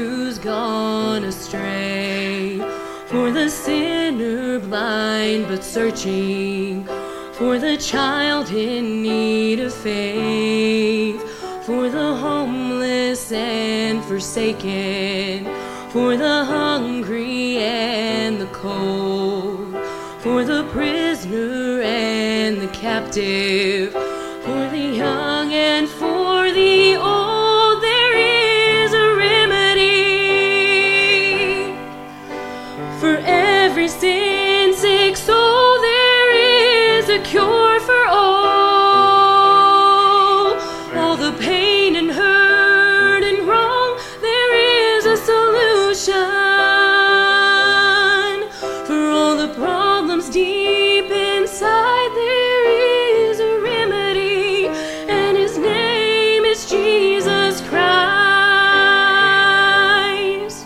who's gone astray, for the sinner blind but searching, for the child in need of faith, for the homeless and forsaken, for the hungry and the cold, for the prisoner and the captive, for the young and for the old, there is a remedy. For every sin-sick soul, there is a cure for all the pain and hurt and wrong, there is a solution. For all the problems deep inside, there is a remedy, and his name is Jesus Christ.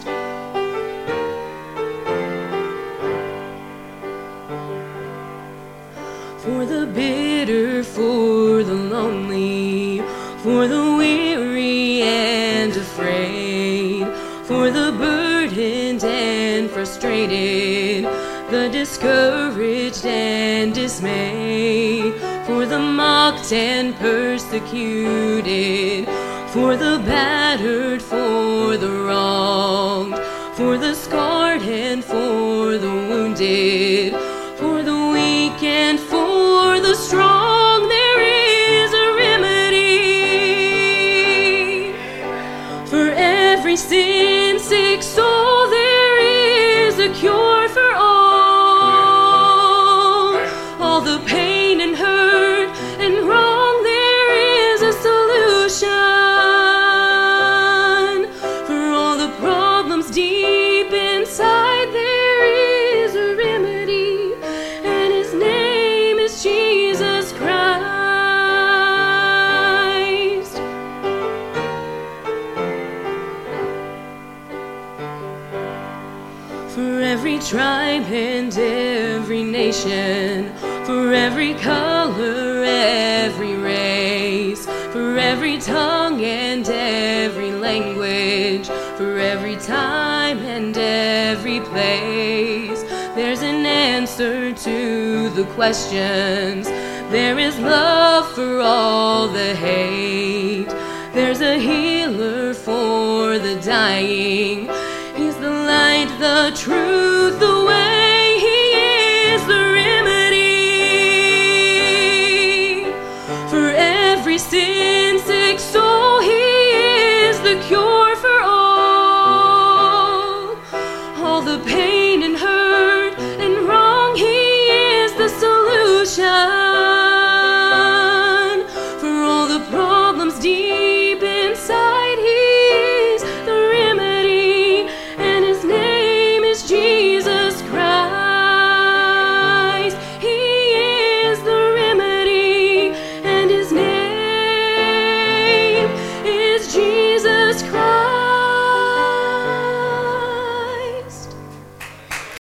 For the bitter, for the lonely, for the weary and afraid, for the burdened and frustrated, the discouraged and dismayed, for the mocked and persecuted, for the battered, for the wronged, for the scarred and for the wounded, for the weak and for the strong, there is a remedy. For every sin-sick soul, there is a cure for all the pain and hurt and wrong, there is a solution. For all the problems deep inside, there is a remedy, and his name is Jesus Christ. For every tribe and every nation, for every color, every race, for every tongue and every language, for every time and every place, there's an answer to the questions. There is love for all the hate. There's a healer for the dying. He's the light, the truth, the